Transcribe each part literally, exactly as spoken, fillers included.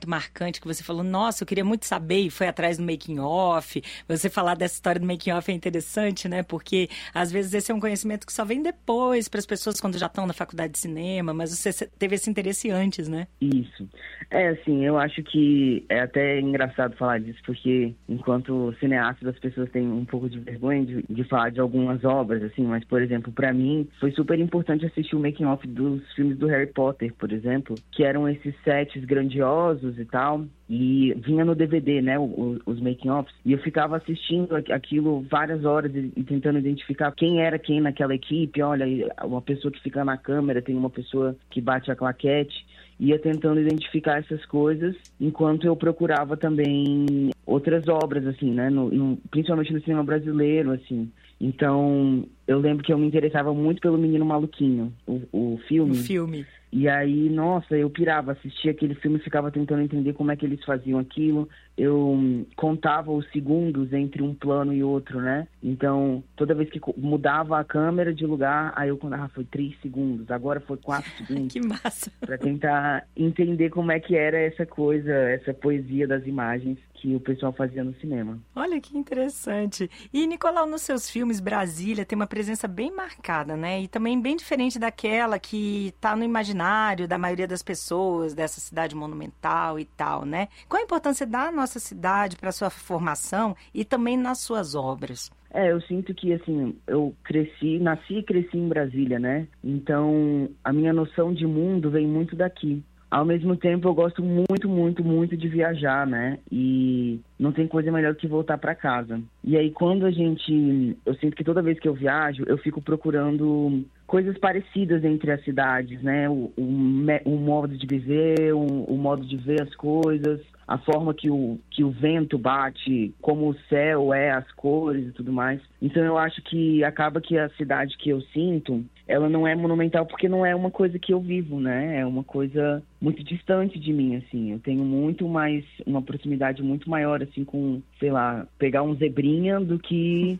marcante que você falou, nossa, eu queria muito saber, e foi atrás do making off. Você falar dessa história do making off é interessante, né? Porque às vezes esse é um conhecimento que só vem depois para as pessoas quando já estão na faculdade de cinema, mas você teve esse interesse antes, né? Isso. É, assim, eu acho que é até engraçado falar disso, porque enquanto cineasta as pessoas têm um pouco de vergonha de, de falar de algumas obras, assim, mas, por exemplo, para mim foi super importante assistir o making off dos filmes do Harry Potter, por exemplo, que eram esses sets grandiosos e tal, e vinha no D V D, né, os, os making-offs, e eu ficava assistindo aquilo várias horas e, e tentando identificar quem era quem naquela equipe. Olha, uma pessoa que fica na câmera, tem uma pessoa que bate a claquete, ia tentando identificar essas coisas, enquanto eu procurava também outras obras, assim, né, no, no, principalmente no cinema brasileiro, assim. Então, eu lembro que eu me interessava muito pelo Menino Maluquinho, o, o filme. O filme. E aí, nossa, eu pirava, assistia aquele filme e ficava tentando entender como é que eles faziam aquilo. Eu hum, contava os segundos entre um plano e outro, né? Então, toda vez que mudava a câmera de lugar, aí eu contava, ah, foi três segundos, agora foi quatro segundos. Que massa! Pra tentar entender como é que era essa coisa, essa poesia das imagens que o pessoal fazia no cinema. Olha que interessante. E, Nicolau, nos seus filmes, Brasília tem uma presença bem marcada, né? E também bem diferente daquela que está no imaginário da maioria das pessoas, dessa cidade monumental e tal, né? Qual a importância da nossa cidade para a sua formação e também nas suas obras? É, eu sinto que, assim, eu cresci, nasci e cresci em Brasília, né? Então, a minha noção de mundo vem muito daqui. Ao mesmo tempo, eu gosto muito, muito, muito de viajar, né? E não tem coisa melhor que voltar para casa. E aí, quando a gente... Eu sinto que toda vez que eu viajo, eu fico procurando coisas parecidas entre as cidades, né? O, o, o modo de viver, o, o modo de ver as coisas, a forma que o, que o vento bate, como o céu é, as cores e tudo mais. Então, eu acho que acaba que a cidade que eu sinto, ela não é monumental porque não é uma coisa que eu vivo, né? É uma coisa muito distante de mim, assim. Eu tenho muito mais, uma proximidade muito maior, assim, com, sei lá, pegar um zebrinha do que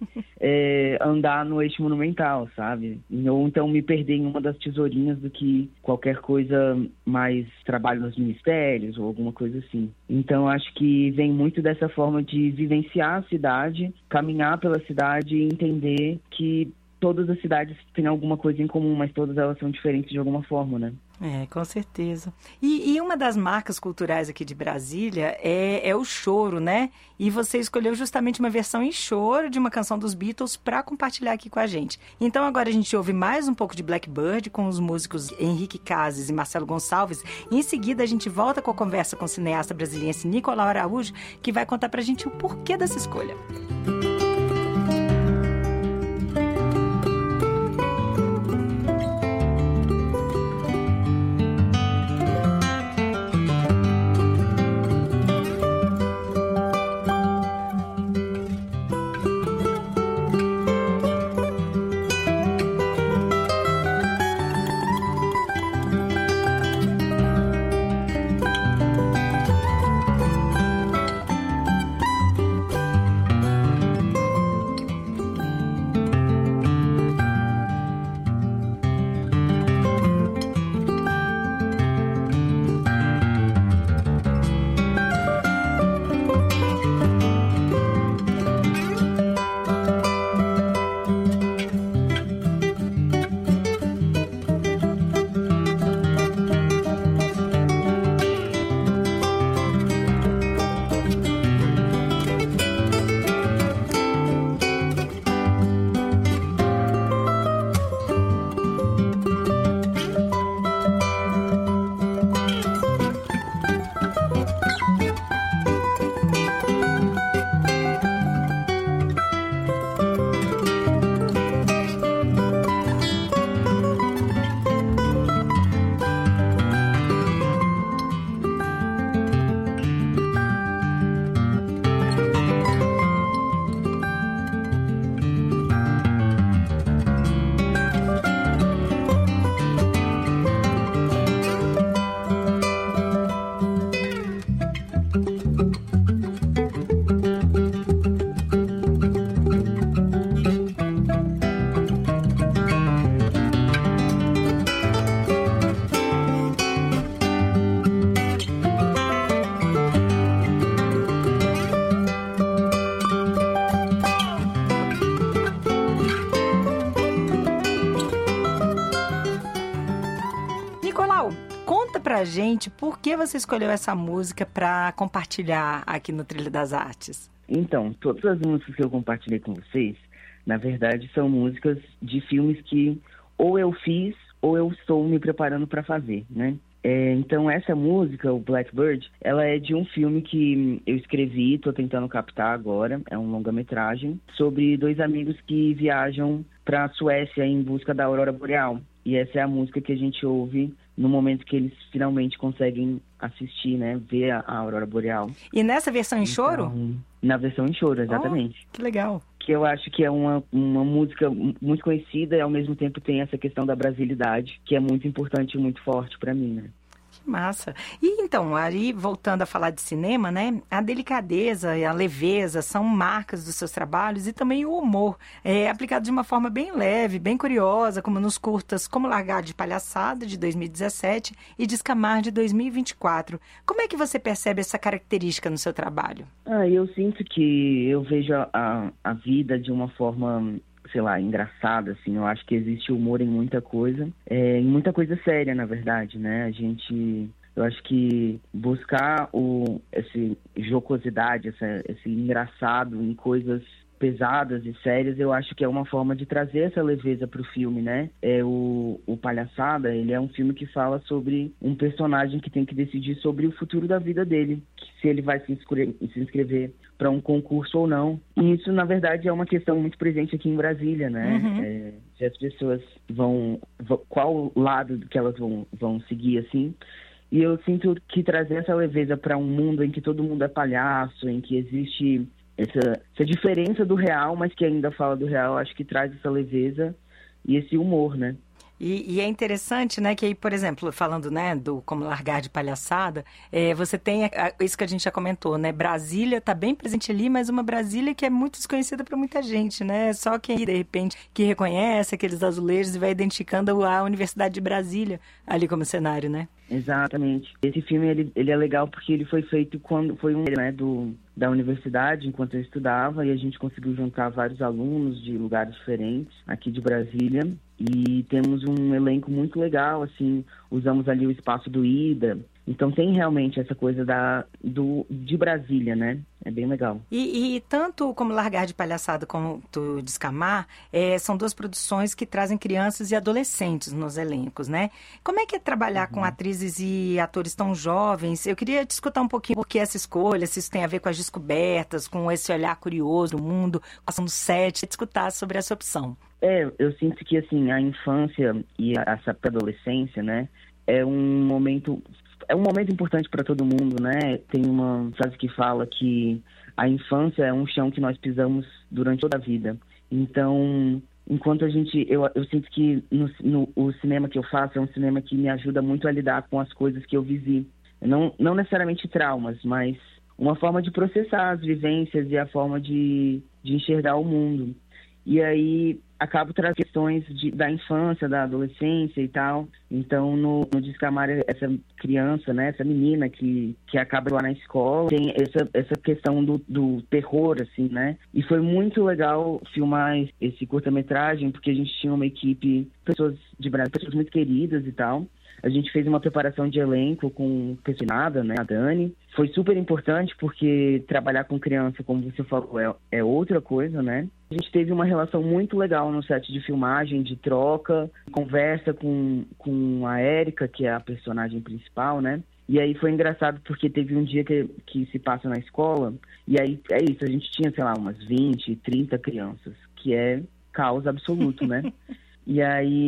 é, andar no eixo monumental, sabe? Ou então me perder em uma das tesourinhas do que qualquer coisa mais trabalho nos ministérios ou alguma coisa assim. Então, acho que vem muito dessa forma de vivenciar a cidade, caminhar pela cidade e entender que todas as cidades têm alguma coisa em comum, mas todas elas são diferentes de alguma forma, né? É, com certeza. E, e uma das marcas culturais aqui de Brasília é, é o choro, né? E você escolheu justamente uma versão em choro de uma canção dos Beatles para compartilhar aqui com a gente. Então agora a gente ouve mais um pouco de Blackbird com os músicos Henrique Cases e Marcelo Gonçalves. E em seguida a gente volta com a conversa com o cineasta brasiliense Nicolau Araújo, que vai contar pra gente o porquê dessa escolha. gente por que você escolheu essa música para compartilhar aqui no Trilha das Artes. Então, todas as músicas que eu compartilhei com vocês, na verdade, são músicas de filmes que ou eu fiz ou eu estou me preparando para fazer, né? É, então, essa música, o Blackbird, ela é de um filme que eu escrevi, estou tentando captar agora, é um longa-metragem, sobre dois amigos que viajam para a Suécia em busca da Aurora Boreal. E essa é a música que a gente ouve no momento que eles finalmente conseguem assistir, né, ver a, a Aurora Boreal. E nessa versão em choro? Então, na versão em choro, exatamente. Oh, que legal. Que eu acho que é uma, uma música muito conhecida e ao mesmo tempo tem essa questão da brasilidade, que é muito importante e muito forte para mim, né? Que massa. E então, aí voltando a falar de cinema, né? A delicadeza e a leveza são marcas dos seus trabalhos e também o humor, é aplicado de uma forma bem leve, bem curiosa, como nos curtas Como Largar de Palhaçada, de dois mil e dezessete, e Descamar, de dois mil e vinte e quatro. Como é que você percebe essa característica no seu trabalho? Ah, eu sinto que eu vejo a, a vida de uma forma, sei lá, engraçada, assim. Eu acho que existe humor em muita coisa, é, em muita coisa séria, na verdade, né? A gente, eu acho que buscar o, esse jocosidade, essa, esse engraçado em coisas pesadas e sérias, eu acho que é uma forma de trazer essa leveza para o filme, né? É o, o Palhaçada, ele é um filme que fala sobre um personagem que tem que decidir sobre o futuro da vida dele, se ele vai se inscrever, se inscrever para um concurso ou não. E isso, na verdade, é uma questão muito presente aqui em Brasília, né? Uhum. É, se as pessoas vão, vão... Qual lado que elas vão, vão seguir, assim. E eu sinto que trazer essa leveza para um mundo em que todo mundo é palhaço, em que existe essa, essa diferença do real, mas que ainda fala do real, acho que traz essa leveza e esse humor, né? E, e é interessante, né, que aí, por exemplo, falando, né, do Como Largar de Palhaçada, é, você tem a, a, isso que a gente já comentou, né, Brasília está bem presente ali, mas uma Brasília que é muito desconhecida para muita gente, né, só quem, de repente, que reconhece aqueles azulejos e vai identificando a Universidade de Brasília ali como cenário, né? Exatamente. Esse filme, ele, ele é legal porque ele foi feito quando foi um, né, do, da universidade, enquanto eu estudava, e a gente conseguiu juntar vários alunos de lugares diferentes aqui de Brasília, e temos um elenco muito legal, assim, usamos ali o espaço do Ida, então tem realmente essa coisa da, do, de Brasília, né? É bem legal. E, e tanto Como Largar de Palhaçada quanto Descamar, é, são duas produções que trazem crianças e adolescentes nos elencos, né? Como é que é trabalhar uhum. com atrizes e atores tão jovens? Eu queria te escutar um pouquinho por que essa escolha, se isso tem a ver com as descobertas, com esse olhar curioso do mundo, passando set, escutar sobre essa opção. É, eu sinto que, assim, a infância e essa pré-adolescência, né, é um momento... É um momento importante para todo mundo, né? Tem uma frase que fala que a infância é um chão que nós pisamos durante toda a vida. Então, enquanto a gente... Eu, eu sinto que no, no, o cinema que eu faço é um cinema que me ajuda muito a lidar com as coisas que eu vivi. Não, não necessariamente traumas, mas uma forma de processar as vivências e a forma de, de enxergar o mundo. E aí acabo trazendo questões de, da infância, da adolescência e tal. Então, no, no Descamar, essa criança, né, essa menina que, que acaba lá na escola, tem essa, essa questão do, do terror, assim, né? E foi muito legal filmar esse curta-metragem, porque a gente tinha uma equipe, pessoas de Brasil, pessoas muito queridas e tal. A gente fez uma preparação de elenco com personada, né, a Dani. Foi super importante porque trabalhar com criança, como você falou, é, é outra coisa, né? A gente teve uma relação muito legal no set de filmagem, de troca, conversa com, com a Érica, que é a personagem principal, né? E aí foi engraçado porque teve um dia que, que se passa na escola, e aí é isso, a gente tinha, sei lá, umas vinte, trinta crianças, que é caos absoluto, né? E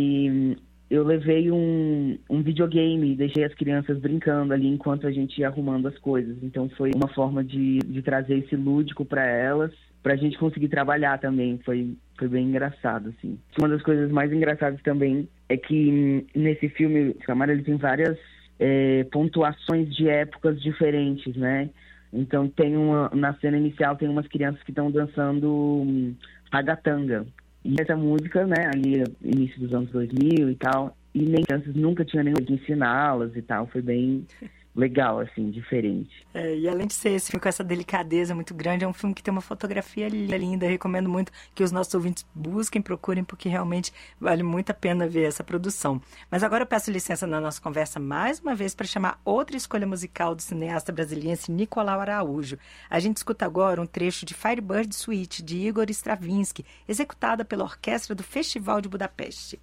aí eu levei um, um videogame e deixei as crianças brincando ali enquanto a gente ia arrumando as coisas. Então foi uma forma de, de trazer esse lúdico para elas, pra gente conseguir trabalhar também. Foi, foi bem engraçado, assim. Uma das coisas mais engraçadas também é que nesse filme, Camara, ele tem várias é, pontuações de épocas diferentes, né? Então tem uma, na cena inicial tem umas crianças que estão dançando um, ragatanga. E essa música, né, ali início dos anos dois mil e tal, e nem crianças nunca tinha nenhum de ensiná-las e tal, foi bem legal, assim, diferente. É, e além de ser esse filme com essa delicadeza muito grande, é um filme que tem uma fotografia linda. Recomendo muito que os nossos ouvintes busquem, procurem, porque realmente vale muito a pena ver essa produção. Mas agora eu peço licença na nossa conversa mais uma vez para chamar outra escolha musical do cineasta brasiliense Nicolau Araújo. A gente escuta agora um trecho de Firebird Suite, de Igor Stravinsky, executada pela orquestra do Festival de Budapeste.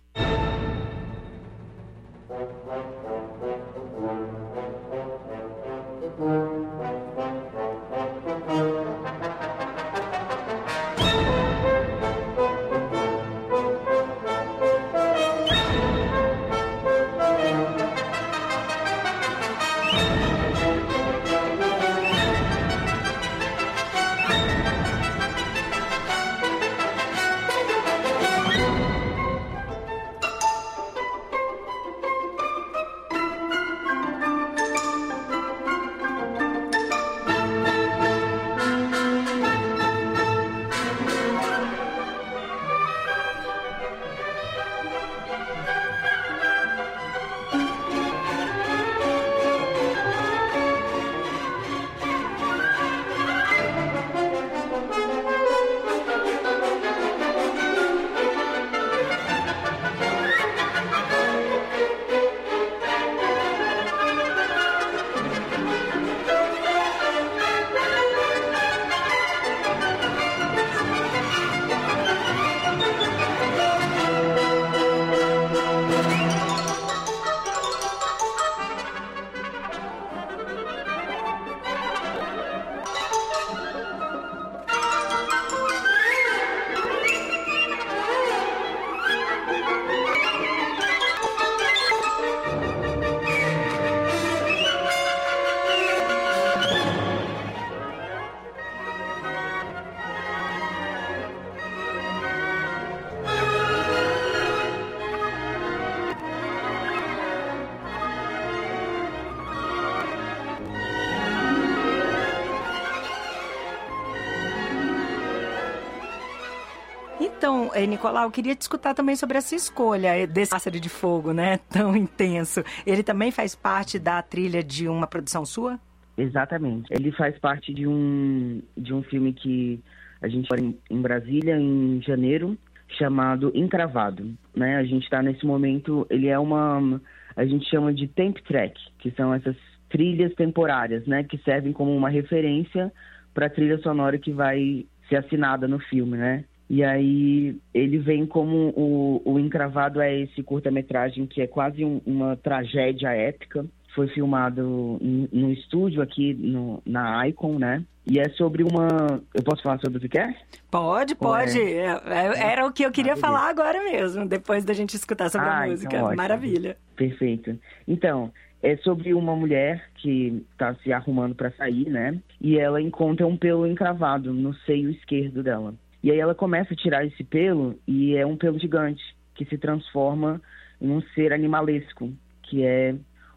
Então, Nicolau, eu queria te escutar também sobre essa escolha desse Pássaro de Fogo, né? Tão intenso. Ele também faz parte da trilha de uma produção sua? Exatamente. Ele faz parte de um, de um filme que a gente faz em, em Brasília, em janeiro, chamado Encravado, né? A gente está nesse momento, ele é uma... A gente chama de temp track, que são essas trilhas temporárias, né? Que servem como uma referência para a trilha sonora que vai ser assinada no filme, né? E aí ele vem como o, o Encravado é esse curta-metragem que é quase um, uma tragédia épica. Foi filmado em, no estúdio aqui no, na Icon, né? E é sobre uma... Eu posso falar sobre o que quer? Pode, pode. É... É, era o que eu queria Maravilha. falar agora mesmo, depois da gente escutar sobre ah, a música. Então, Maravilha. Perfeito. Então, é sobre uma mulher que está se arrumando para sair, né? E ela encontra um pelo encravado no seio esquerdo dela. E aí ela começa a tirar esse pelo e é um pelo gigante que se transforma em um ser animalesco, que é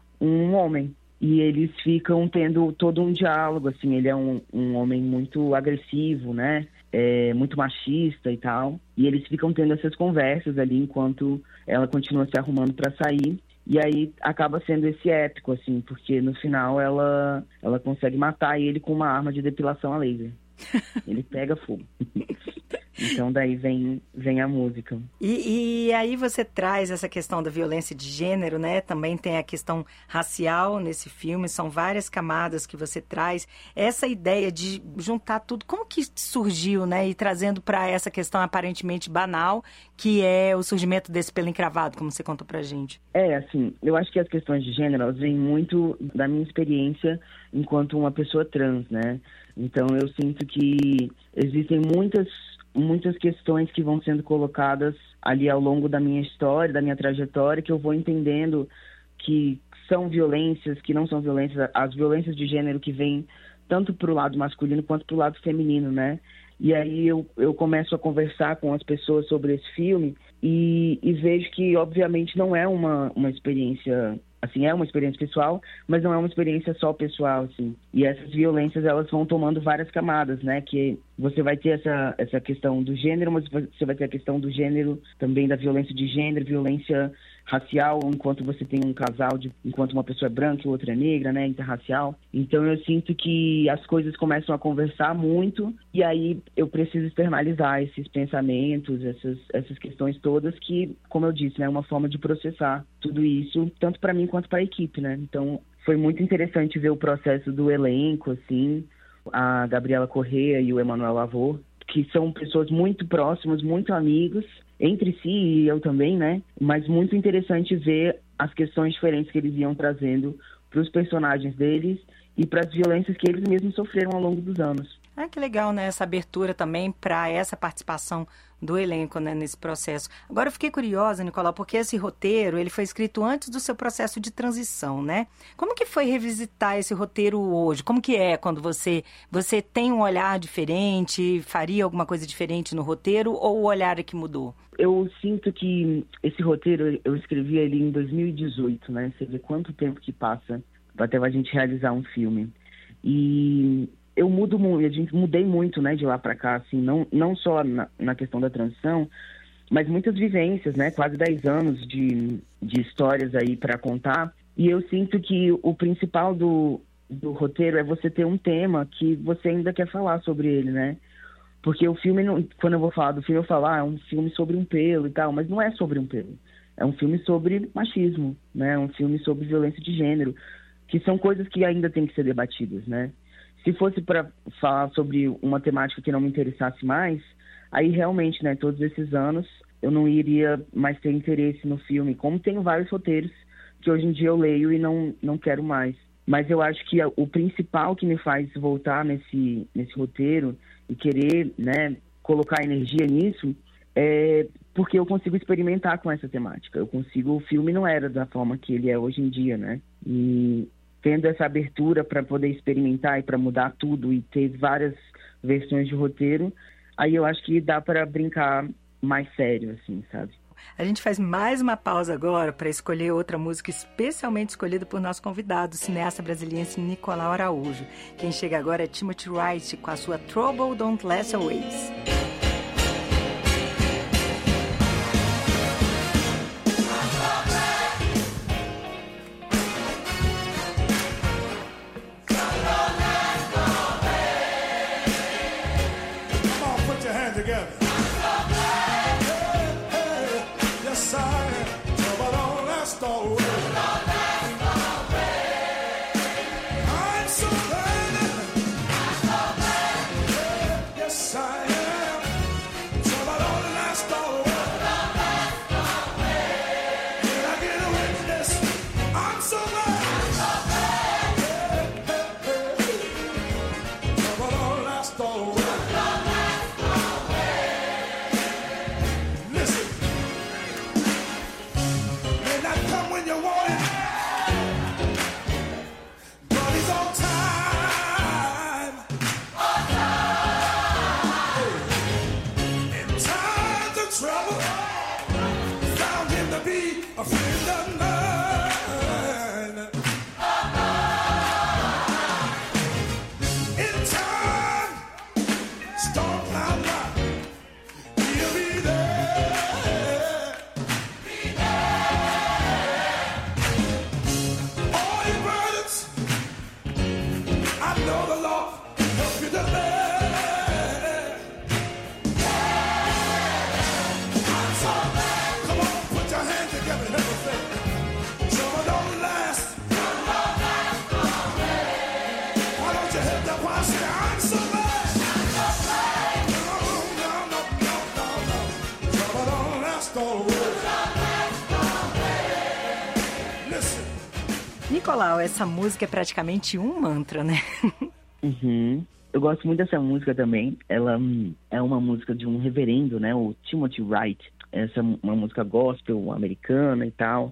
um homem. E eles ficam tendo todo um diálogo, assim, ele é um, um homem muito agressivo, né? É, muito machista e tal. E eles ficam tendo essas conversas ali enquanto ela continua se arrumando para sair. E aí acaba sendo esse épico, assim, porque no final ela, ela consegue matar ele com uma arma de depilação a laser. Ele pega fogo. Então daí vem, vem a música. E, e aí você traz essa questão da violência de gênero, né? Também tem a questão racial nesse filme, são várias camadas que você traz. Essa ideia de juntar tudo, como que surgiu, né? E trazendo para essa questão aparentemente banal, que é o surgimento desse pelo encravado, como você contou pra gente. É, assim, eu acho que as questões de gênero, elas vêm muito da minha experiência enquanto uma pessoa trans, né? Então eu sinto que existem muitas, muitas questões que vão sendo colocadas ali ao longo da minha história, da minha trajetória, que eu vou entendendo que são violências, que não são violências, as violências de gênero que vêm tanto para o lado masculino quanto para o lado feminino, né? E aí eu, eu começo a conversar com as pessoas sobre esse filme e, e vejo que, obviamente, não é uma, uma experiência... Assim, é uma experiência pessoal, mas não é uma experiência só pessoal, assim. E essas violências, elas vão tomando várias camadas, né? Que você vai ter essa, essa questão do gênero, mas você vai ter a questão do gênero, também da violência de gênero, violência racial, enquanto você tem um casal, de, enquanto uma pessoa é branca e outra é negra, né, interracial. Então eu sinto que as coisas começam a conversar muito e aí eu preciso externalizar esses pensamentos, essas, essas questões todas que, como eu disse, né, é uma forma de processar tudo isso, tanto para mim quanto para a equipe, né. Então foi muito interessante ver o processo do elenco, assim, a Gabriela Correa e o Emanuel Lavor, que são pessoas muito próximas, muito amigos, entre si e eu também, né? Mas muito interessante ver as questões diferentes que eles iam trazendo para os personagens deles e para as violências que eles mesmos sofreram ao longo dos anos. Ah, que legal, né? Essa abertura também para essa participação do elenco, né, nesse processo. Agora eu fiquei curiosa, Nicolau, porque esse roteiro, ele foi escrito antes do seu processo de transição, né? Como que foi revisitar esse roteiro hoje? Como que é quando você, você tem um olhar diferente, faria alguma coisa diferente no roteiro ou o olhar é que mudou? Eu sinto que esse roteiro, eu escrevi ele em dois mil e dezoito, né? Você vê quanto tempo que passa até a gente realizar um filme. E eu mudo muito, a gente mudei muito, né, de lá para cá, assim, não, não só na, na questão da transição, mas muitas vivências, né, quase dez anos de, de histórias aí para contar. E eu sinto que o principal do, do roteiro é você ter um tema que você ainda quer falar sobre ele, né? Porque o filme, não, quando eu vou falar do filme, eu falo, ah, é um filme sobre um pelo e tal, mas não é sobre um pelo. É um filme sobre machismo, né? É um filme sobre violência de gênero, que são coisas que ainda têm que ser debatidas, né? Se fosse para falar sobre uma temática que não me interessasse mais, aí realmente, né, todos esses anos, eu não iria mais ter interesse no filme, como tenho vários roteiros que hoje em dia eu leio e não, não quero mais. Mas eu acho que o principal que me faz voltar nesse, nesse roteiro e querer, né, colocar energia nisso é porque eu consigo experimentar com essa temática. Eu consigo, o filme não era da forma que ele é hoje em dia, né? E tendo essa abertura para poder experimentar e para mudar tudo e ter várias versões de roteiro, aí eu acho que dá para brincar mais sério, assim, sabe? A gente faz mais uma pausa agora para escolher outra música especialmente escolhida por nosso convidado, o cineasta brasiliense Nicolau Araújo. Quem chega agora é Timothy Wright com a sua Trouble Don't Last Always. Nicolau, essa música é praticamente um mantra, né? Uhum. Eu gosto muito dessa música também. Ela é uma música de um reverendo, né? O Timothy Wright. Essa é uma música gospel americana e tal.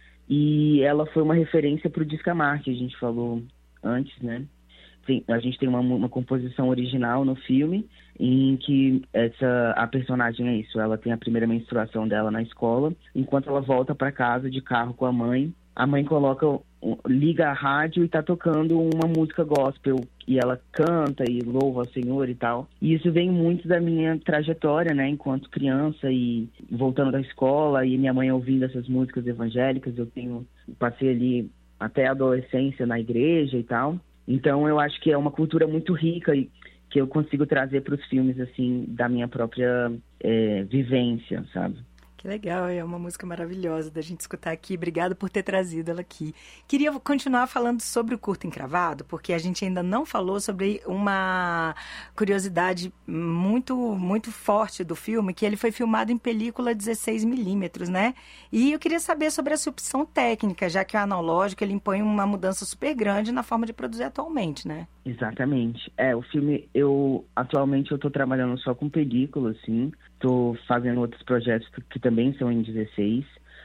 E ela foi uma referência para o Dicamar, que a gente falou antes, né? Tem, a gente tem uma, uma composição original no filme em que essa, a personagem é isso. Ela tem a primeira menstruação dela na escola, enquanto ela volta para casa de carro com a mãe. a mãe coloca, liga a rádio e tá tocando uma música gospel e ela canta e louva o Senhor e tal. E isso vem muito da minha trajetória, né, enquanto criança e voltando da escola e minha mãe ouvindo essas músicas evangélicas. Eu tenho, passei ali até a adolescência na igreja e tal. Então eu acho que é uma cultura muito rica e que eu consigo trazer para os filmes, assim, da minha própria é, vivência, sabe? Que legal, é uma música maravilhosa da gente escutar aqui. Obrigada por ter trazido ela aqui. Queria continuar falando sobre o Curta Encravado, porque a gente ainda não falou sobre uma curiosidade muito, muito forte do filme, que ele foi filmado em película dezesseis milímetros, né? E eu queria saber sobre essa opção técnica, já que o analógico ele impõe uma mudança super grande na forma de produzir atualmente, né? Exatamente. É, o filme, eu atualmente eu tô trabalhando só com película, assim. Tô fazendo outros projetos que também são em dezesseis.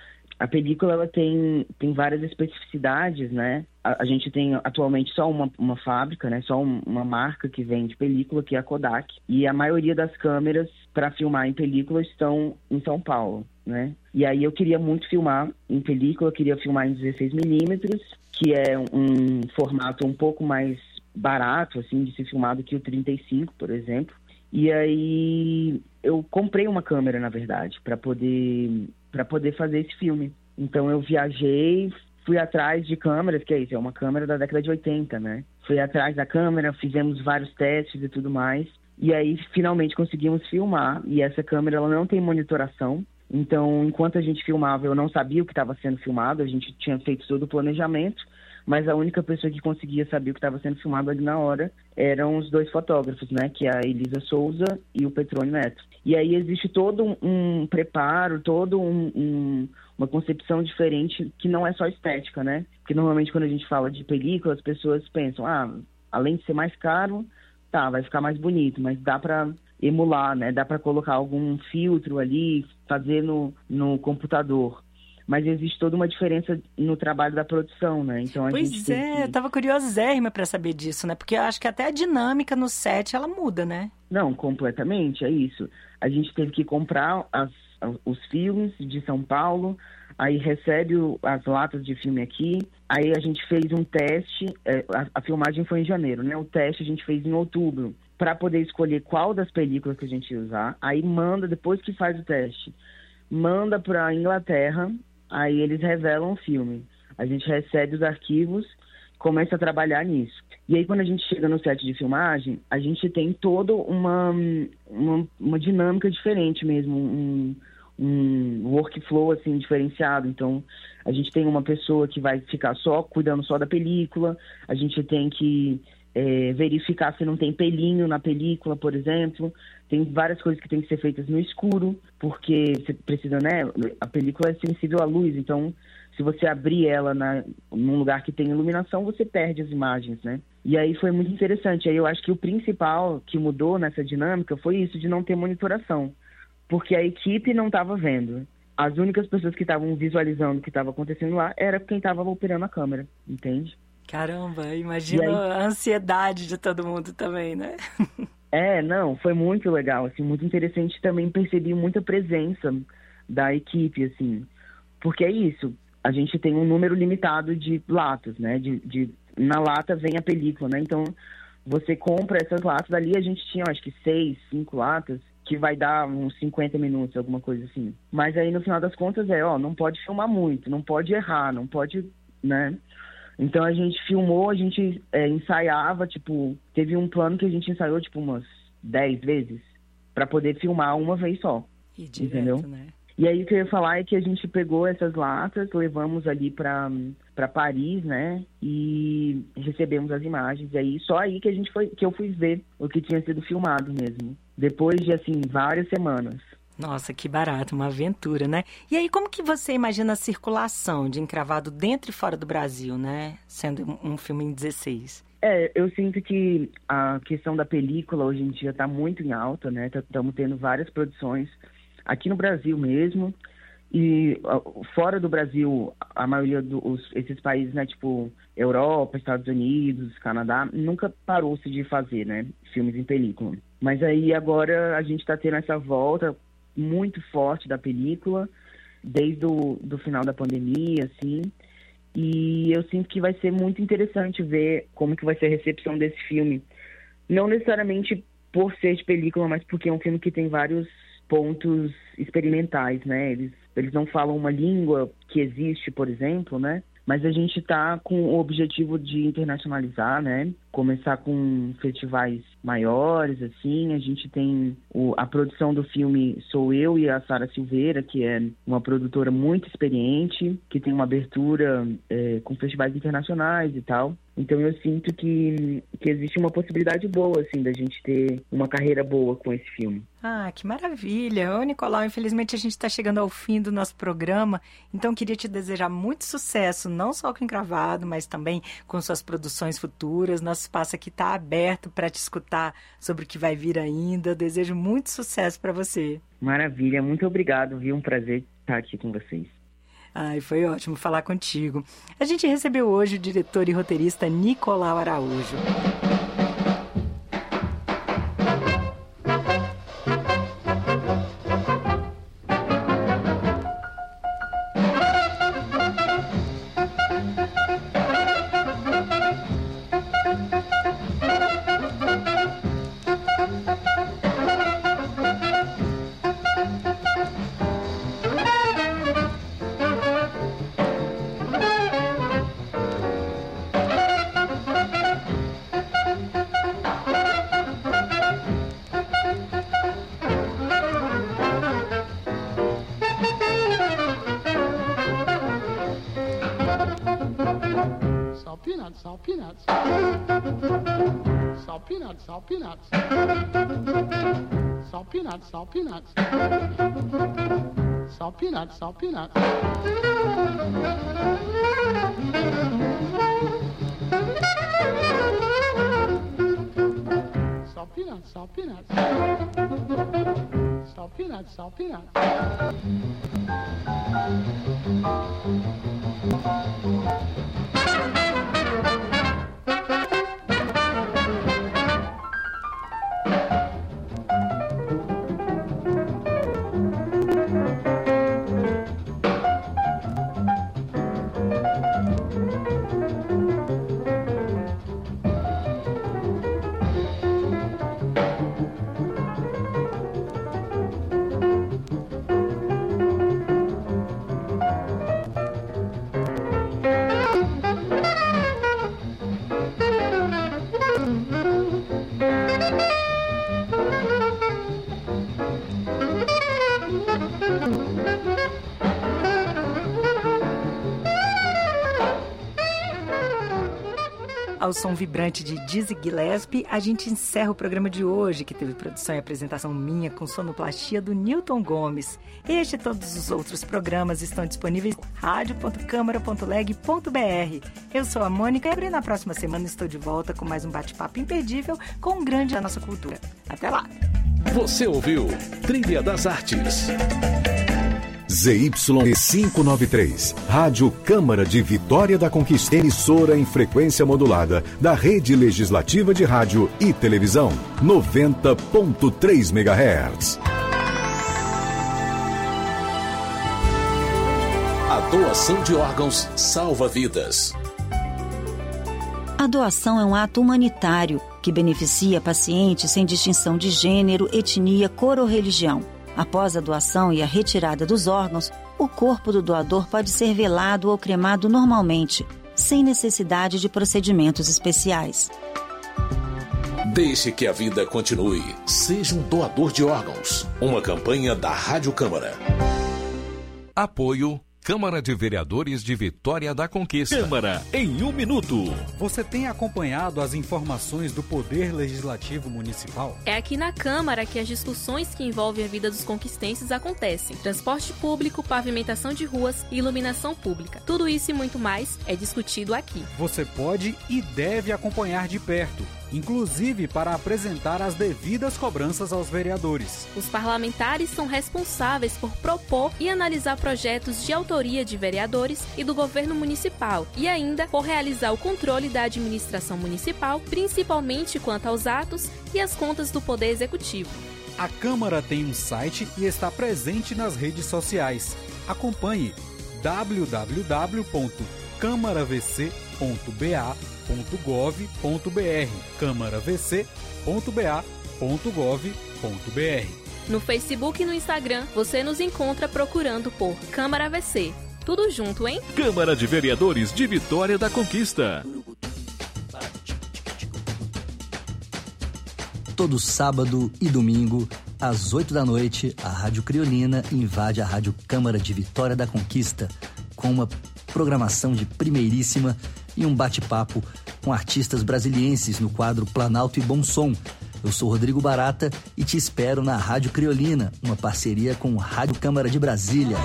A película, ela tem, tem várias especificidades, né? A, a gente tem atualmente só uma, uma fábrica, né? Só um, uma marca que vende película, que é a Kodak. E a maioria das câmeras para filmar em película estão em São Paulo, né? E aí eu queria muito filmar em película, eu queria filmar em dezesseis milímetros, que é um formato um pouco mais barato, assim, de ser filmado que o trinta e cinco, por exemplo. E aí eu comprei uma câmera, na verdade, para poder para poder fazer esse filme. Então eu viajei, fui atrás de câmeras, que é isso, é uma câmera da década de oitenta, né? Fui atrás da câmera, fizemos vários testes e tudo mais. E aí finalmente conseguimos filmar. E essa câmera, ela não tem monitoração. Então, enquanto a gente filmava, eu não sabia o que estava sendo filmado. A gente tinha feito todo o planejamento, mas a única pessoa que conseguia saber o que estava sendo filmado ali na hora eram os dois fotógrafos, né? Que é a Elisa Souza e o Petrônio Neto. E aí existe todo um, um preparo, todo um, um, uma concepção diferente, que não é só estética, né? Porque normalmente quando a gente fala de película, as pessoas pensam, ah, além de ser mais caro, tá, vai ficar mais bonito, mas dá para emular, né? Dá para colocar algum filtro ali, fazer no, no computador. Mas existe toda uma diferença no trabalho da produção, né? Então a pois gente é, que... eu tava curiosérrima para saber disso, né? Porque eu acho que até a dinâmica no set, ela muda, né? Não, completamente, é isso. A gente teve que comprar as, os filmes de São Paulo, aí recebe o, as latas de filme aqui, aí a gente fez um teste, é, a, a filmagem foi em janeiro, né? O teste a gente fez em outubro, para poder escolher qual das películas que a gente ia usar, aí manda, depois que faz o teste, manda para a Inglaterra, aí eles revelam o filme. A gente recebe os arquivos, começa a trabalhar nisso. E aí, quando a gente chega no set de filmagem, a gente tem toda uma, uma, uma dinâmica diferente mesmo, um, um workflow, assim, diferenciado. Então, a gente tem uma pessoa que vai ficar só cuidando só da película, a gente tem que é, verificar se não tem pelinho na película, por exemplo. Tem várias coisas que tem que ser feitas no escuro, porque você precisa, né? A película é sensível à luz, então se você abrir ela na, num lugar que tem iluminação, você perde as imagens, né? E aí foi muito interessante. Aí eu acho que o principal que mudou nessa dinâmica foi isso, de não ter monitoração, porque a equipe não estava vendo. As únicas pessoas que estavam visualizando o que estava acontecendo lá era quem estava operando a câmera, entende? Caramba, imagina aí... a ansiedade de todo mundo também, né? É, não, foi muito legal, assim, muito interessante. Também percebi muita presença da equipe, assim, porque é isso, a gente tem um número limitado de latas, né, de, de, na lata vem a película, né, então você compra essas latas ali, a gente tinha, acho que seis, cinco latas, que vai dar uns cinquenta minutos, alguma coisa assim. Mas aí, no final das contas, é, ó, não pode filmar muito, não pode errar, não pode, né... Então a gente filmou, a gente é, ensaiava, tipo, teve um plano que a gente ensaiou, tipo, umas dez vezes, para poder filmar uma vez só, e direto, entendeu? Né? E aí o que eu ia falar é que a gente pegou essas latas, levamos ali para para Paris, né, e recebemos as imagens, e aí só aí que a gente foi, que eu fui ver o que tinha sido filmado mesmo, depois de, assim, várias semanas. Nossa, que barato, uma aventura, né? E aí, como que você imagina a circulação de Encravado dentro e fora do Brasil, né? Sendo um filme em dezesseis. É, eu sinto que a questão da película hoje em dia está muito em alta, né? Estamos tendo várias produções aqui no Brasil mesmo. E fora do Brasil, a maioria dos esses países, né? Tipo Europa, Estados Unidos, Canadá, nunca parou-se de fazer, né? Filmes em película. Mas aí agora a gente está tendo essa volta muito forte da película, desde o do final da pandemia, assim, E eu sinto que vai ser muito interessante ver como que vai ser a recepção desse filme. Não necessariamente por ser de película, mas porque é um filme que tem vários pontos experimentais, né? Eles, eles não falam uma língua que existe, por exemplo, né? Mas a gente está com o objetivo de internacionalizar, né? Começar com festivais maiores, assim. A gente tem o, a produção do filme sou eu e a Sara Silveira, que é uma produtora muito experiente, que tem uma abertura é, com festivais internacionais e tal. Então eu sinto que, que existe uma possibilidade boa, assim, da gente ter uma carreira boa com esse filme. Ah, que maravilha! Ô, Nicolau, infelizmente a gente está chegando ao fim do nosso programa, então queria te desejar muito sucesso, não só com o Encravado, mas também com suas produções futuras. Nosso espaço aqui está aberto para te escutar sobre o que vai vir ainda. Desejo muito sucesso para você. Maravilha, muito obrigado, viu? Um prazer estar aqui com vocês. Ai, foi ótimo falar contigo. A gente recebeu hoje o diretor e roteirista Nicolau Araújo. Salt peanuts. Salt peanuts, salt peanuts. Salt peanuts, salt peanuts. Salt peanuts, salt peanuts. Salt peanuts, salt peanuts. Salt peanuts, salt peanuts. Ao som vibrante de Dizzy Gillespie, a gente encerra o programa de hoje, que teve produção e apresentação minha com sonoplastia do Newton Gomes. Este e todos os outros programas estão disponíveis em rádio ponto câmara ponto leg ponto br. Eu sou a Mônica e na próxima semana estou de volta com mais um bate-papo imperdível com um grande da nossa cultura. Até lá! Você ouviu Trilha das Artes. Z Y quinhentos e noventa e três, Rádio Câmara de Vitória da Conquista, emissora em frequência modulada da Rede Legislativa de Rádio e Televisão, noventa ponto três megahertz. A doação de órgãos salva vidas. A doação é um ato humanitário que beneficia pacientes sem distinção de gênero, etnia, cor ou religião. Após a doação e a retirada dos órgãos, o corpo do doador pode ser velado ou cremado normalmente, sem necessidade de procedimentos especiais. Deixe que a vida continue. Seja um doador de órgãos. Uma campanha da Rádio Câmara. Apoio Câmara de Vereadores de Vitória da Conquista. Câmara em um minuto. Você tem acompanhado as informações do Poder Legislativo Municipal? É aqui na Câmara que as discussões que envolvem a vida dos conquistenses acontecem. Transporte público, pavimentação de ruas e iluminação pública. Tudo isso e muito mais é discutido aqui. Você pode e deve acompanhar de perto, inclusive para apresentar as devidas cobranças aos vereadores. Os parlamentares são responsáveis por propor e analisar projetos de autoria de vereadores e do governo municipal e ainda por realizar o controle da administração municipal, principalmente quanto aos atos e as contas do Poder Executivo. A Câmara tem um site e está presente nas redes sociais. Acompanhe w w w ponto câmara v c ponto b a ponto gov ponto b r, câmara v c ponto b a ponto gov ponto b r. No Facebook e no Instagram, você nos encontra procurando por Câmara V C. Tudo junto, hein? Câmara de Vereadores de Vitória da Conquista. Todo sábado e domingo, às oito da noite, a Rádio Criolina invade a Rádio Câmara de Vitória da Conquista com uma programação de primeiríssima e um bate-papo com artistas brasilienses no quadro Planalto e Bom Som. Eu sou Rodrigo Barata e te espero na Rádio Criolina, uma parceria com Rádio Câmara de Brasília.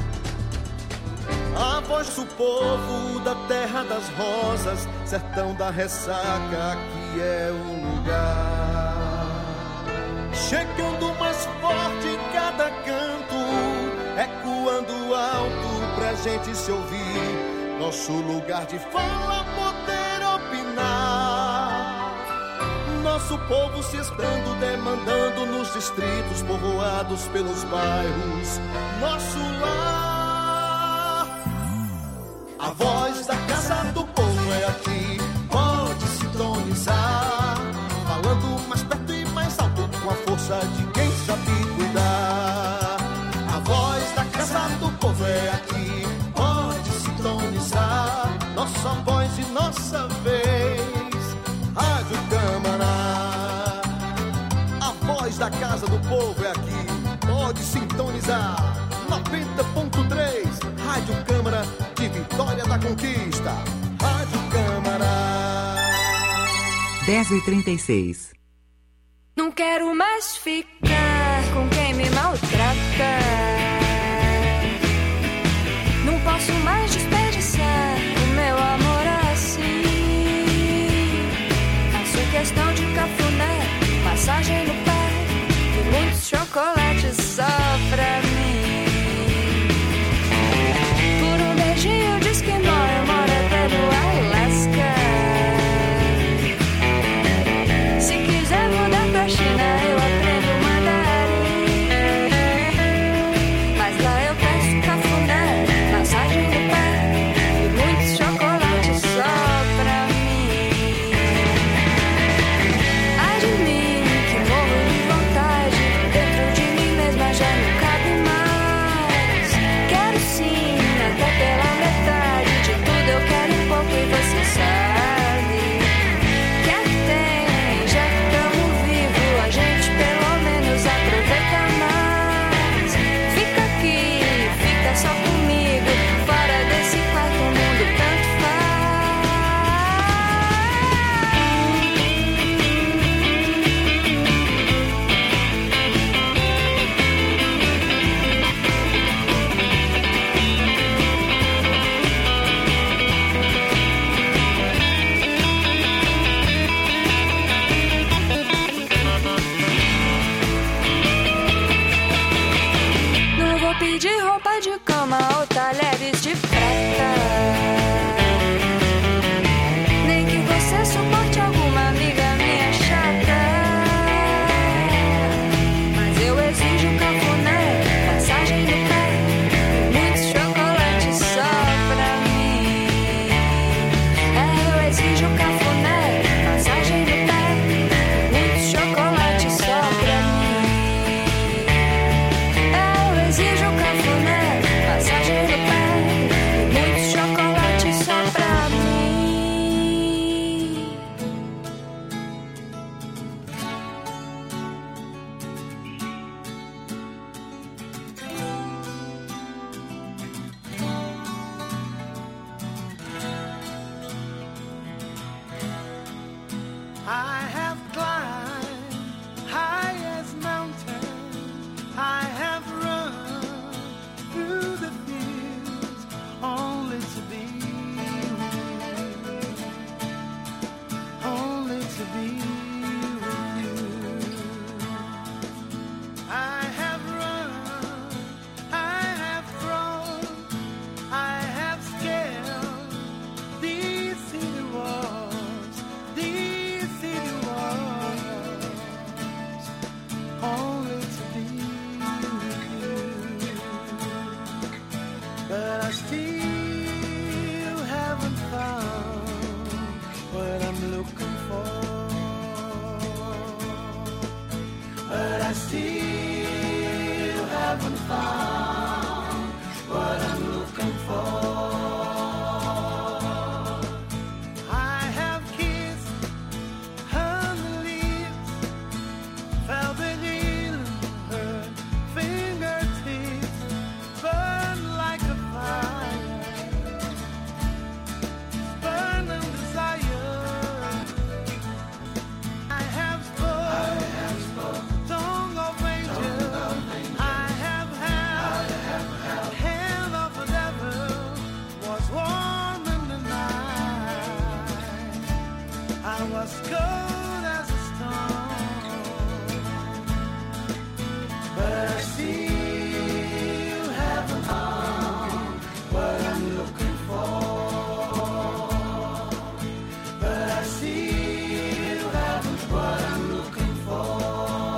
A voz do povo da terra das rosas, sertão da ressaca, aqui é o lugar. Chegando mais forte em cada canto, ecoando alto pra gente se ouvir. Nosso lugar de fala, poder opinar. Nosso povo se estando, demandando nos distritos, povoados pelos bairros. Nosso lar. A voz da casa do povo é aqui, pode sintonizar. Falando mais perto e mais alto, com a força de quem sabe cuidar. A voz da casa do povo é aqui, pode sintonizar. Nossa voz e nossa vez, Rádio Câmara. A voz da casa do povo é aqui, pode sintonizar. noventa ponto três, Rádio Câmara de Vitória da Conquista. Rádio Câmara. dez e trinta e seis. Não quero mais ficar com quem me maltrata. Não posso mais desperdiçar o meu amor assim. Faço questão de cafuné, massagem no pé e muitos chocolates só pra mim. Por um beijinho diz que não, eu moro até no Alasca. Se quiser mudar pra China, eu aprendo mandarim. Mas lá eu peço cafuné, massagem no pé e muitos chocolates só pra mim. Ai de mim, que morro de vontade, dentro de mim mesma já não cabe mais. Quero sim, até pela metade de tudo eu quero um pouco e você sabe. Quer tem, já que tamo vivo, a gente pelo menos aproveita mais. Fica aqui, fica só comigo, fora desse quarto o mundo tanto Não vou pedir roupa de cama ou talheres de prata, nem que você suporte alguma amiga minha chata. Mas eu exijo cafuné, massagem no pé e muitos chocolates só pra mim. É, eu exijo cafuné, massagem no pé e muitos chocolates só pra mim. É, eu exijo cafuné, I still haven't found what I'm looking for. I have kissed her lips, felt the needle in her fingertips, burn like a fire, burning desire. I have spoken tongue of angels. I have had hand of the devil, was warm in the night. I was cold as a stone, but I still haven't found what I'm looking for. But I still haven't what I'm looking for.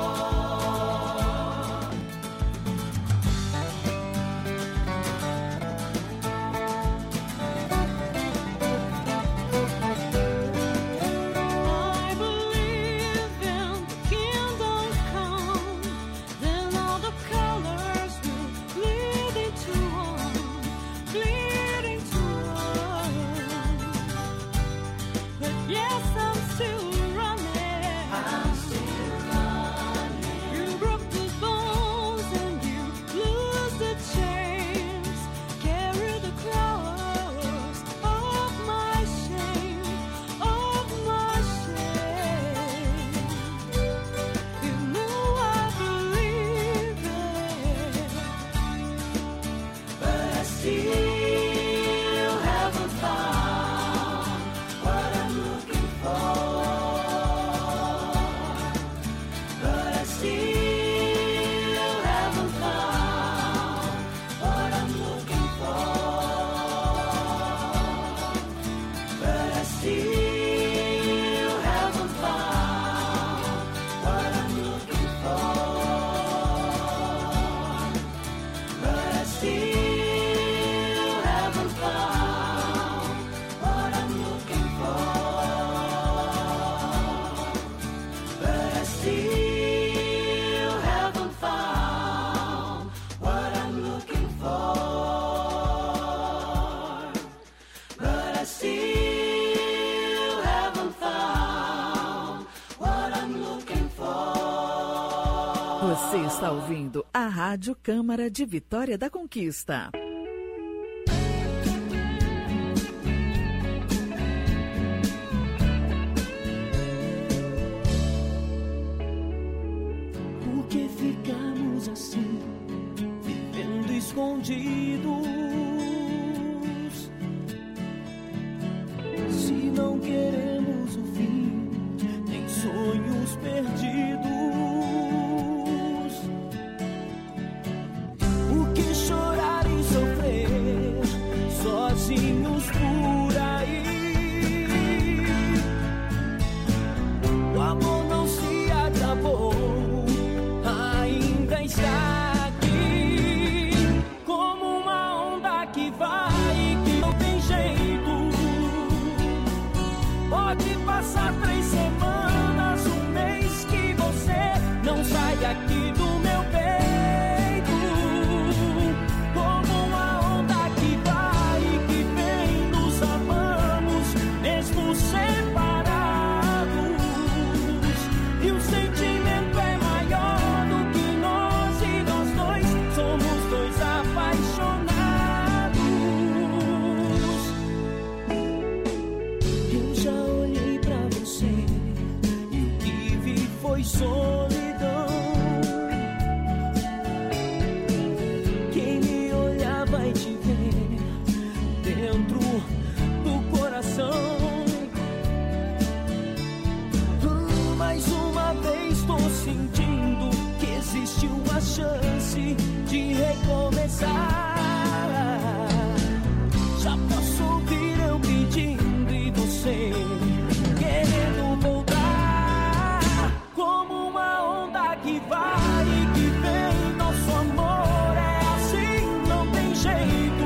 I believe in the kingdom come, then all the colors will bleed into one, bleed into one. But yes, I'm still running. I'm still running. You broke the bones and you lose the chains. Carry the cross of my shame, of my shame. You know I believe it, But I still haven't found what I'm looking for. But I still haven't found what I'm looking for. But I still haven't found what I'm looking for. But I still haven't found what I'm looking for. But I still haven't found what I'm looking for. But I still haven't found what I'm looking for. Você está ouvindo a Rádio Câmara de Vitória da Conquista. Por que ficamos assim, vivendo escondidos? Se não queremos o fim, nem sonhos perdidos. Por que chorar e sofrer, sozinhos por aí? O amor não se acabou, ainda está aqui, como uma onda que vai e que não tem jeito. Pode passar três semanas, um mês que você não sai aqui do meu peito, como uma onda que vai e que vem, nos amamos mesmo separados, e o sentimento é maior do que nós, e nós dois somos dois apaixonados. Eu já olhei pra você e o que vi foi solidão. Quem me olhar vai te ver dentro do coração. Hum, Mais uma vez tô sentindo que existe uma chance de recomeçar. Já posso ouvir eu pedindo e você querendo voltar, como uma onda que vai e que vem. Nosso amor é assim, não tem jeito.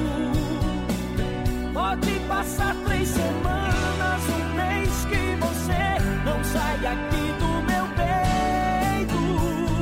Pode passar três semanas, um mês que você não sai aqui do meu peito,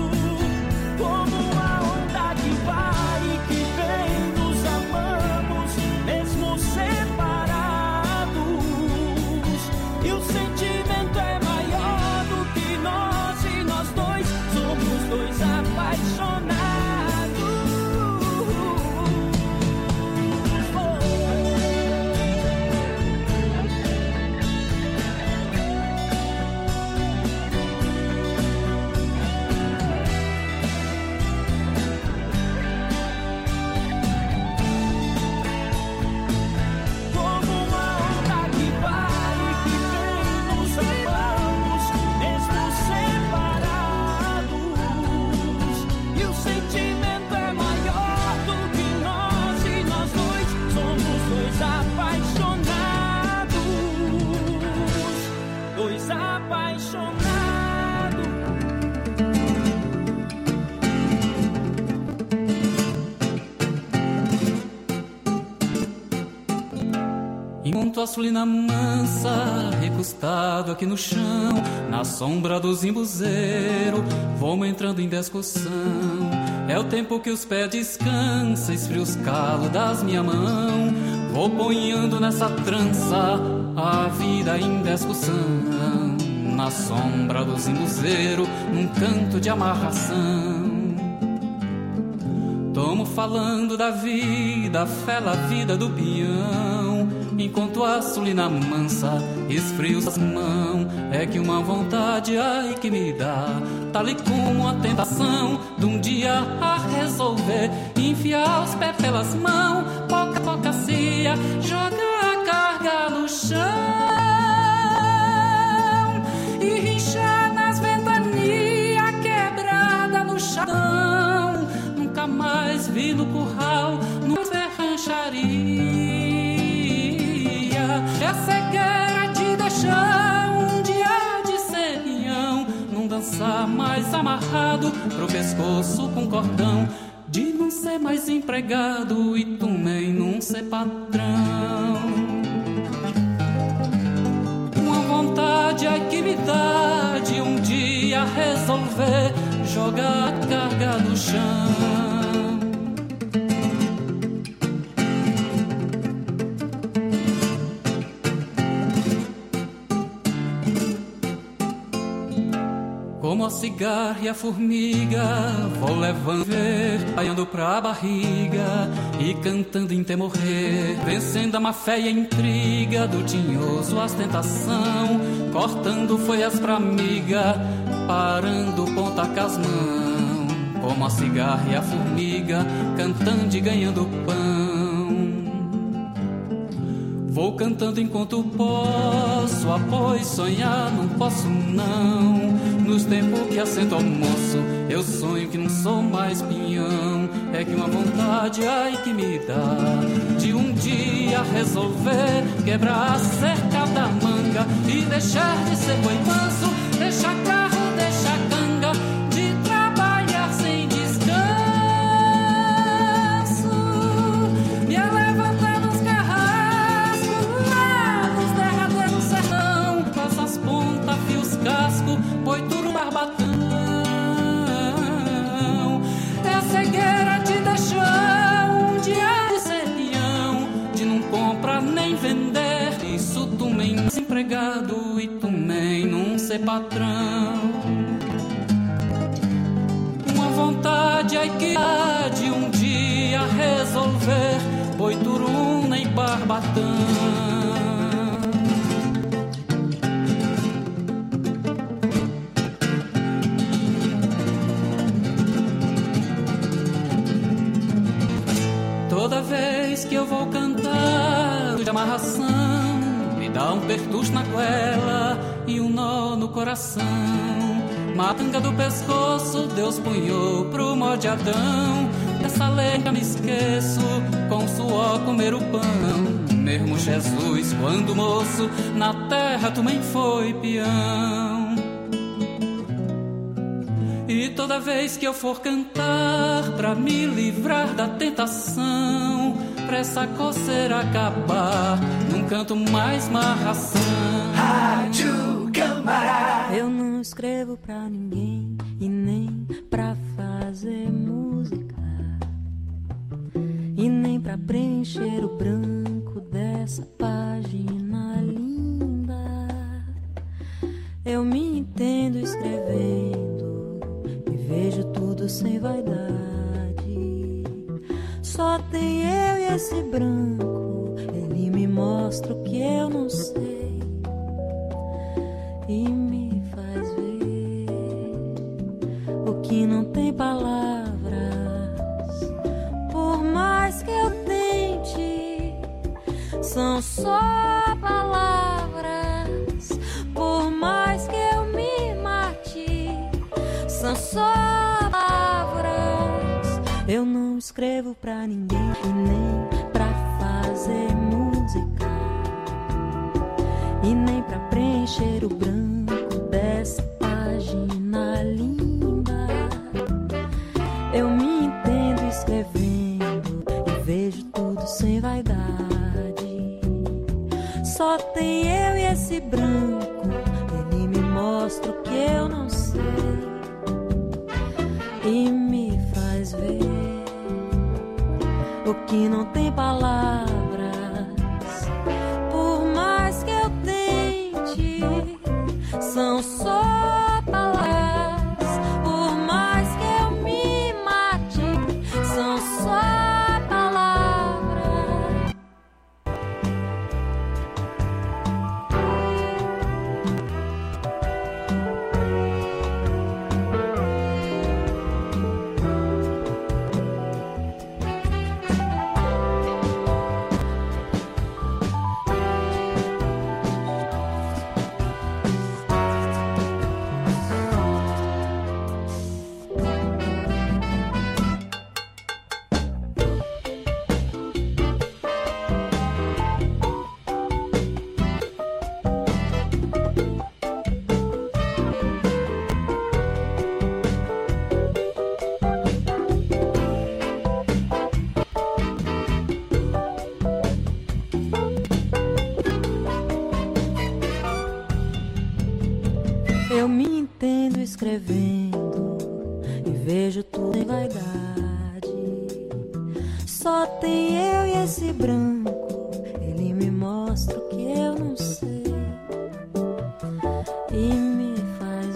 a sulina mansa, recostado aqui no chão, na sombra do zimbuzeiro, vou entrando em discussão. É o tempo que os pés descansam, esfria os calos das minha mão. Vou ponhando nessa trança a vida em discussão, na sombra do zimbuzeiro, num canto de amarração. Tomo falando da vida, fela a vida do peão, enquanto a sulina mansa esfria as mãos. É que uma vontade, ai, que me dá, tal e como a tentação de um dia a resolver, enfiar os pés pelas mãos, poca, poca cia, jogar a carga no chão e rinchar nas ventanias, quebrada no chão. Nunca mais vi no curral, numa rancharia, é a cegueira de deixar um dia de ser pinhão, não dançar mais amarrado pro pescoço com cordão, de não ser mais empregado e também não ser patrão. Uma vontade, ai, que me dá de um dia resolver jogar a carga no chão. Como a cigarra e a formiga, vou levando ver, baiando pra barriga e cantando em ter morrer, vencendo a má fé e a intriga do tinhoso, as tentação, cortando folhas pra amiga, parando ponta com as mãos. Como a cigarra e a formiga, cantando e ganhando pão. Vou cantando enquanto posso, após sonhar não posso não. Nos tempos que assento almoço, eu sonho que não sou mais pinhão. É que uma vontade, ai, que me dá de um dia resolver quebrar a cerca da manga e deixar de ser boi manso, deixar carro, deixar canga, de trabalhar sem descanso, me levantar nos carrascos lá nos derradeiros do sertão, passa as pontas, fios casco, boi turo barbatão. É a cegueira de deixar um dia de ser peão, de não comprar nem vender, isso também não ser empregado e também não ser patrão. Uma vontade, ai, que há de um dia resolver boi turuna e barbatão. Toda vez que eu vou cantar de amarração, me dá um pertusto na goela e um nó no coração. Matanga do pescoço, Deus punhou pro mó de Adão. Dessa lenha me esqueço, com suor comer o pão. Mesmo Jesus, quando moço, na terra também foi peão. E toda vez que eu for cantar, pra me livrar da tentação, pra essa coceira acabar, não canto mais marração. Rádio Câmara. Eu não escrevo pra ninguém e nem pra fazer música, e nem pra preencher o branco dessa página linda. Eu me entendo escrevendo e vejo tudo sem vaidade. Só tem eu e esse branco, ele me mostra o que eu não sei e me faz ver o que não tem palavras. Por mais que eu tente, são só palavras. Por mais que eu me mate, são só palavras. Eu não escrevo pra ninguém e nem pra fazer música, e nem pra preencher o branco dessa página linda. Eu me entendo escrevendo e vejo tudo sem vaidade. Só e me faz ver o que não tem palavras. Por mais que eu tente, são só palavras. Por mais que eu me mate, são só palavras. Eu me entendo escrevendo e vejo tudo em vaidade. Só tem eu e esse branco, ele me mostra o que eu não sei e me faz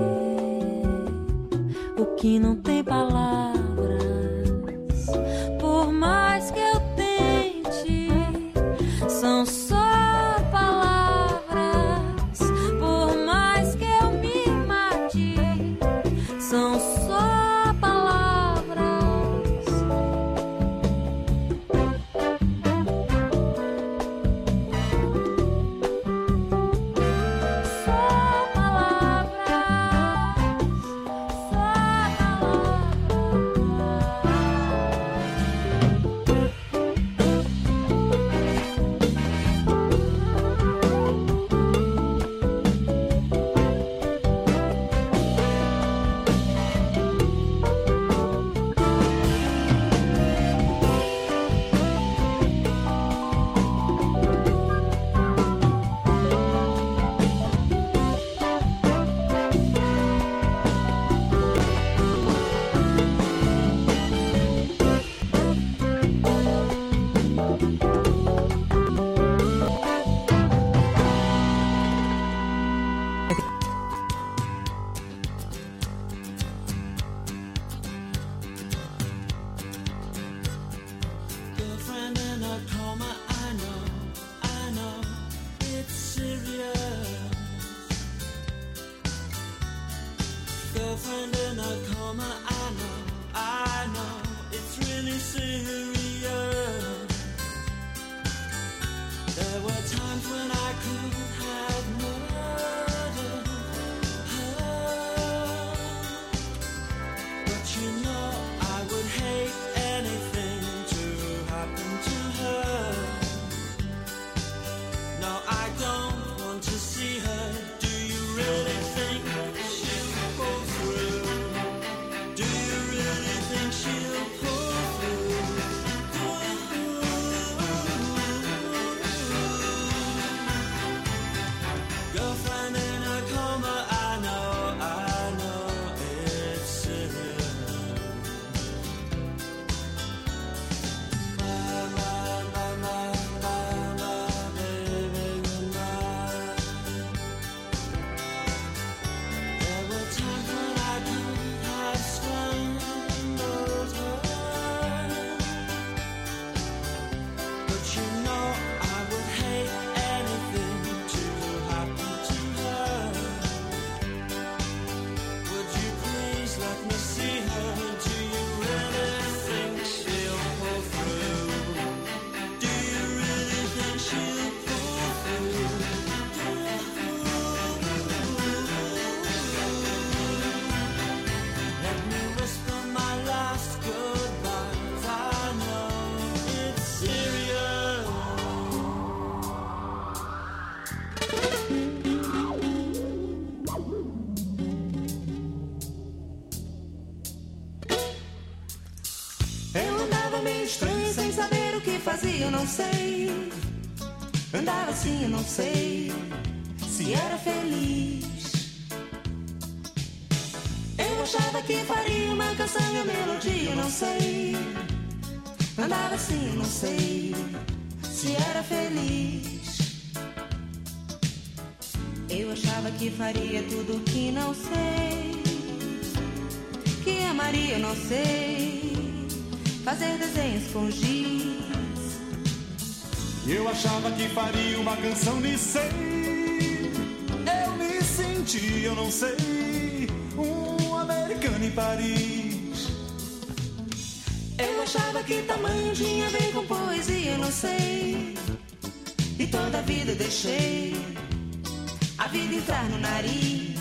ver o que não tem palavras. Por mais que eu tente, são só palavras. Por mais que eu me mate, são só palavras. Só palavras, Girlfriend in a coma, I know, I know, it's serious. Girlfriend in a coma, I know, I know, it's really serious. There were times when I could have murdered her, but you know I would hate anything to happen to her. No, I don't want to see her. Do you really think she'll pull through? Do you really think she'll pull through? Girlfriend in a coma, I know, I know it's serious. My, my, my, my, my, my baby, goodnight. There were times when I could have strangled her, but you know I would hate anything to happen to her. Would you please let me see her? Do you really think she'll pull through? Do you really think she'll pull through? Let me whisper my last goodbyes. I know it's serious. Eu andava meio estranho, sem saber o que fazia, eu não sei. Andava assim, eu não sei se era feliz. Eu achava que faria uma canção e uma melodia, eu não sei. Andava assim, eu não sei se era feliz. Eu achava que faria tudo que não sei, que amaria, eu não sei, fazer desenhos com giz. Eu achava que faria uma canção de sei. Eu me senti, eu não sei, um americano em Paris. Eu achava que tamanho tinha a ver com poesia, eu não sei. E toda a vida eu deixei a vida entrar no nariz.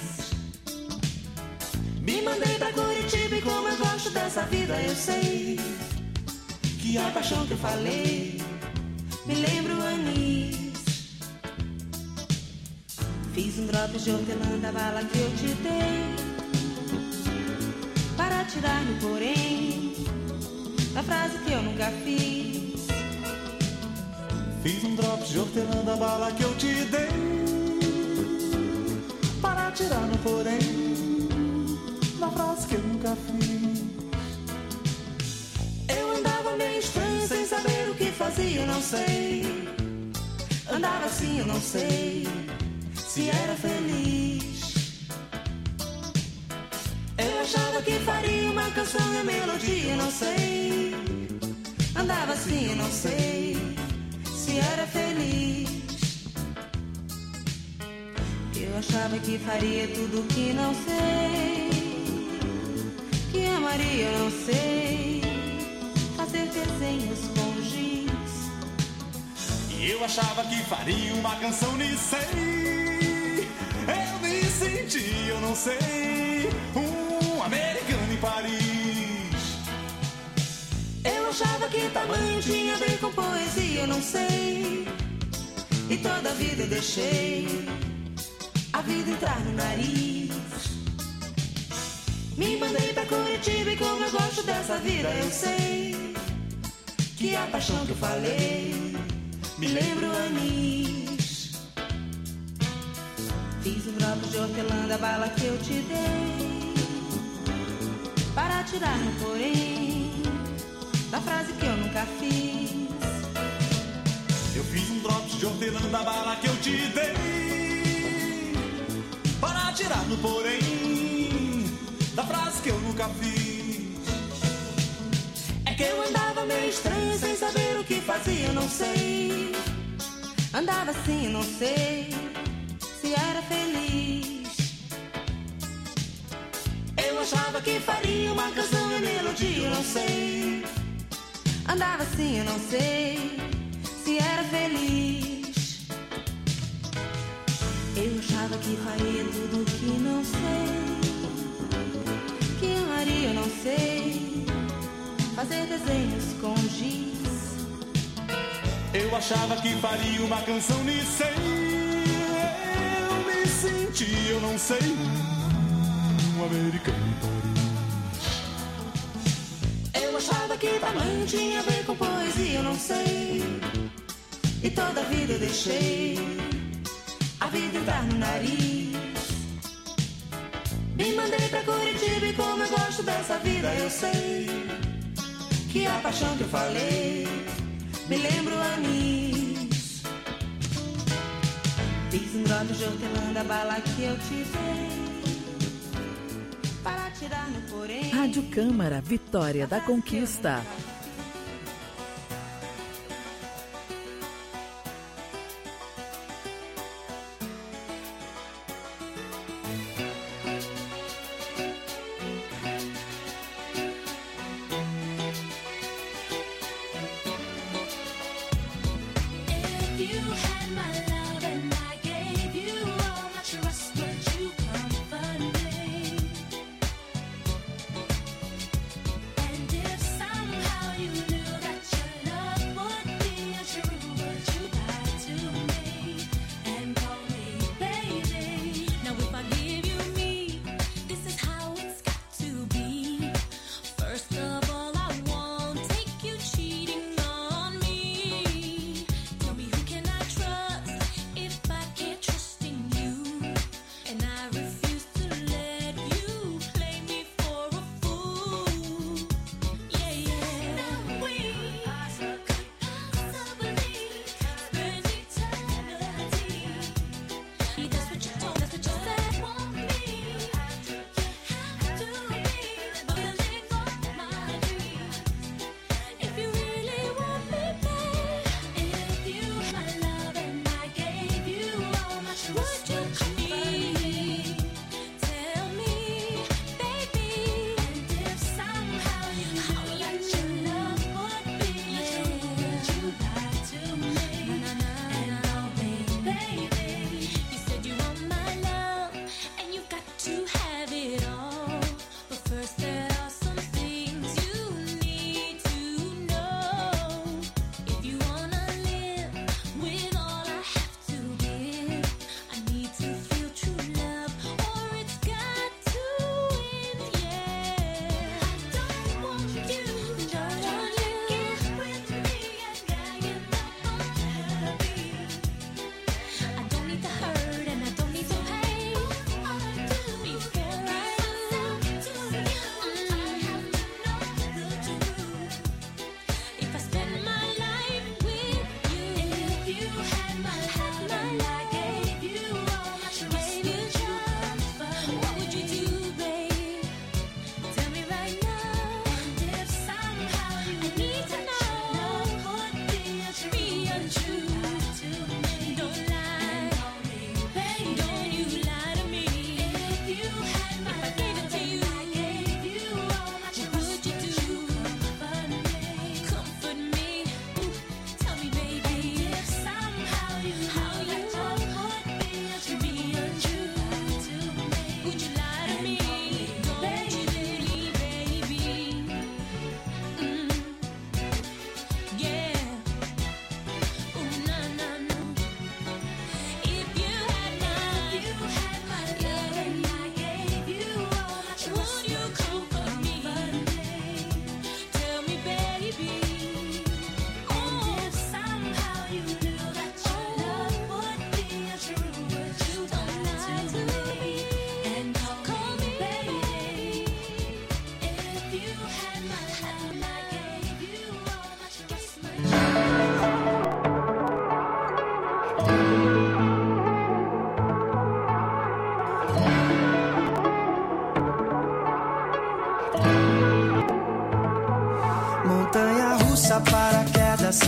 Me mandei pra Curitiba e como eu gosto dessa vida, eu sei que a paixão que eu falei me lembra o anis. Fiz um drop de hortelã da bala que eu te dei, para tirar no porém da frase que eu nunca fiz. Fiz um drop de hortelã da bala que eu te dei, para tirar no porém da frase que eu nunca fiz. Eu andava meio estranho sem saber o que fazia, eu não sei. Andava assim, eu não sei se era feliz. Eu achava que faria uma canção e uma melodia, eu não sei. Andava assim, eu não sei se era feliz. Eu achava que faria tudo que não sei, que amaria, eu não sei, fazer desenhos com giz. E eu achava que faria uma canção de sei. Eu me senti, eu não sei, um americano em Paris. Eu achava que tamanho tinha a ver com poesia, eu não sei. E toda a vida eu deixei a vida entrar no nariz. Me mandei pra Curitiba e como eu gosto dessa vida, eu sei que a paixão que eu falei me lembra o anis. Fiz um drop de hortelã da bala que eu te dei, para tirar no porém da frase que eu nunca fiz. Eu fiz um drop de hortelã da bala que eu te dei, para tirar no porém da frase que eu nunca fiz. É que eu andava meio estranho sem saber o que fazia, eu não sei. Andava assim, eu não sei se era feliz. Eu achava que faria uma canção e melodia, eu não sei. Andava assim, eu não sei se era feliz. Eu achava que faria tudo que não sei, que amaria, eu não sei, fazer desenhos com giz. Eu achava que faria uma canção de sei. Eu me senti, eu não sei, um americano em Paris. Eu achava que tamanho tinha a ver com poesia, eu não sei. E toda a vida eu deixei a vida entrar no nariz. Me mandei pra Curitiba e como eu gosto dessa vida, eu sei que a paixão que eu falei me lembra o anis. Fiz um drop de hortelã da bala que eu te dei, para tirar no porém. Rádio Câmara, Vitória da Conquista. And if somehow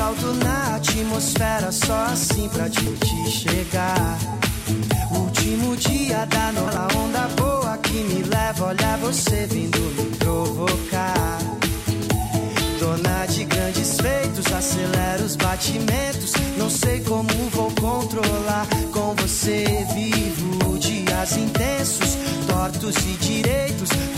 salto na atmosfera só assim pra te, te chegar. Último dia da nova onda boa que me leva, olha você vindo me provocar. Dona de grandes feitos, acelera os batimentos. Não sei como vou controlar. Com você vivo dias intensos, tortos e direitos.